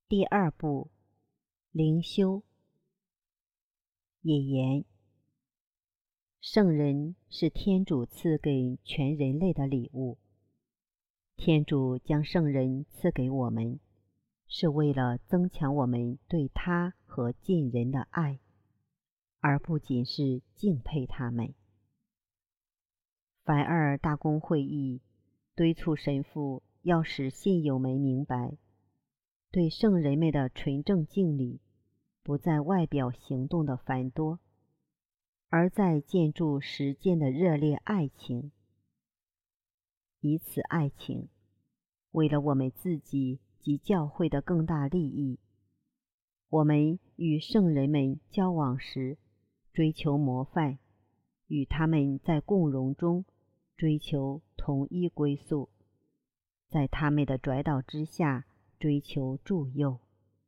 第二步，灵修。引言：圣人是天主赐给全人类的礼物。天主将圣人赐给我们，是为了增强我们对他和近人的爱，而不仅是敬佩他们。凡二大公会议敦促神父要使信友们明白，对圣人们的纯正敬礼，不在外表行动的繁多，而在建筑实践的热烈爱情。以此爱情，为了我们自己及教会的更大利益，我们与圣人们交往时追求模范，与他们在共荣中追求同一归宿，在他们的拽导之下追求助佑。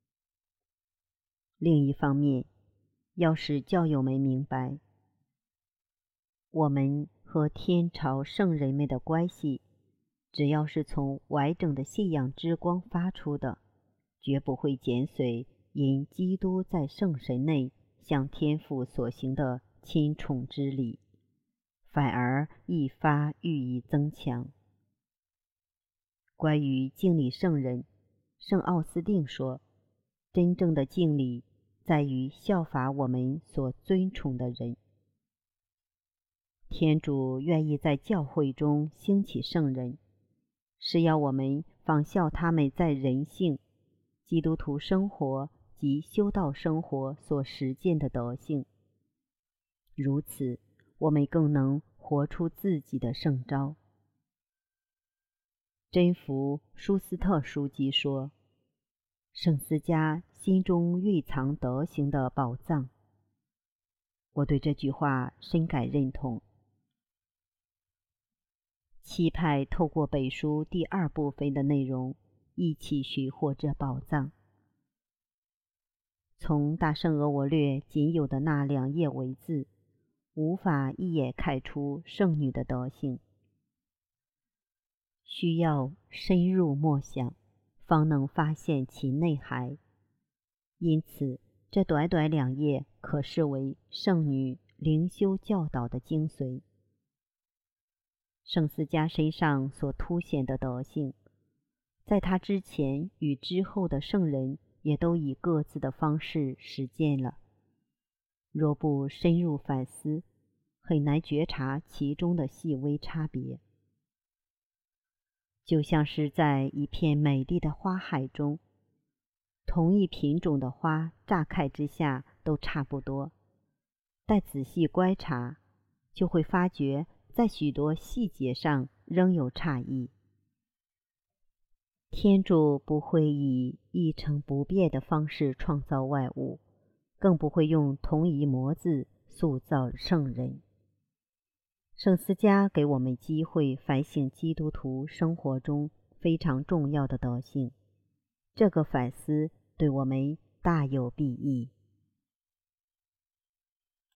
另一方面，要使教友们明白，我们和天朝圣人们的关系，只要是从完整的信仰之光发出的，绝不会减损因基督在圣神内向天父所行的亲宠之礼，反而一发愈以增强。关于敬礼圣人，圣奥斯定说，真正的敬礼在于效法我们所尊崇的人。天主愿意在教会中兴起圣人，是要我们仿效他们在人性、基督徒生活及修道生活所实践的德性。如此，我们更能活出自己的圣召。真福舒斯特书记说，圣思嘉心中蕴藏德行的宝藏。我对这句话深感认同，期盼透过本书第二部分的内容，一起寻获这宝藏。从大圣俄我略仅有的那2页文字，无法一眼看出圣女的德性，需要深入默想，方能发现其内涵。因此，这短短2页可视为圣女灵修教导的精髓。圣思嘉身上所凸显的德性，在他之前与之后的圣人也都以各自的方式实践了。若不深入反思，很难觉察其中的细微差别。就像是在一片美丽的花海中，同一品种的花乍看之下都差不多，但仔细观察，就会发觉在许多细节上仍有差异。天主不会以一成不变的方式创造万物，更不会用同一模子塑造圣人。圣思嘉给我们机会反省基督徒生活中非常重要的德性，这个反思对我们大有裨益。